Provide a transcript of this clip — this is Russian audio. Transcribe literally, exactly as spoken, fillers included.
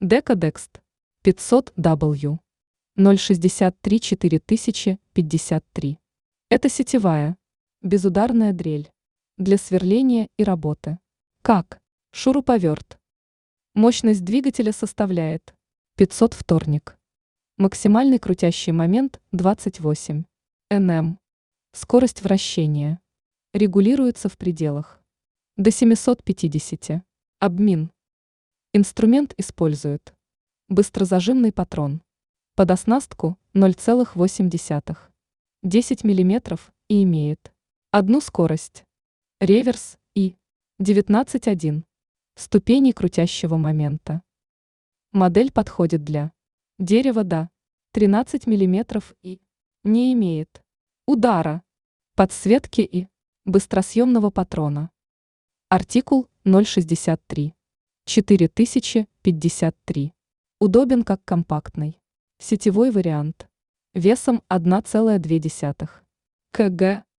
Decadexт пятьсот дабл ю ноль шестьдесят три четыре тысячи пятьдесят три. Это сетевая, безударная дрель для сверления и работы. Как шуруповерт. Мощность двигателя составляет пятьсот вторник. Максимальный крутящий момент двадцать восемь ньютон. Скорость вращения регулируется в пределах до семисот пятидесяти. Обмин. Инструмент использует быстрозажимный патрон под оснастку ноль целых восемь десятых десять миллиметров и имеет одну скорость, реверс и девятнадцать один ступеней крутящего момента. Модель подходит для дерева до тринадцать миллиметров и не имеет удара, подсветки и быстросъемного патрона. Артикул ноль шестьдесят три четыре тысячи пятьдесят три. Удобен как компактный сетевой вариант весом одна целая две десятых килограмма.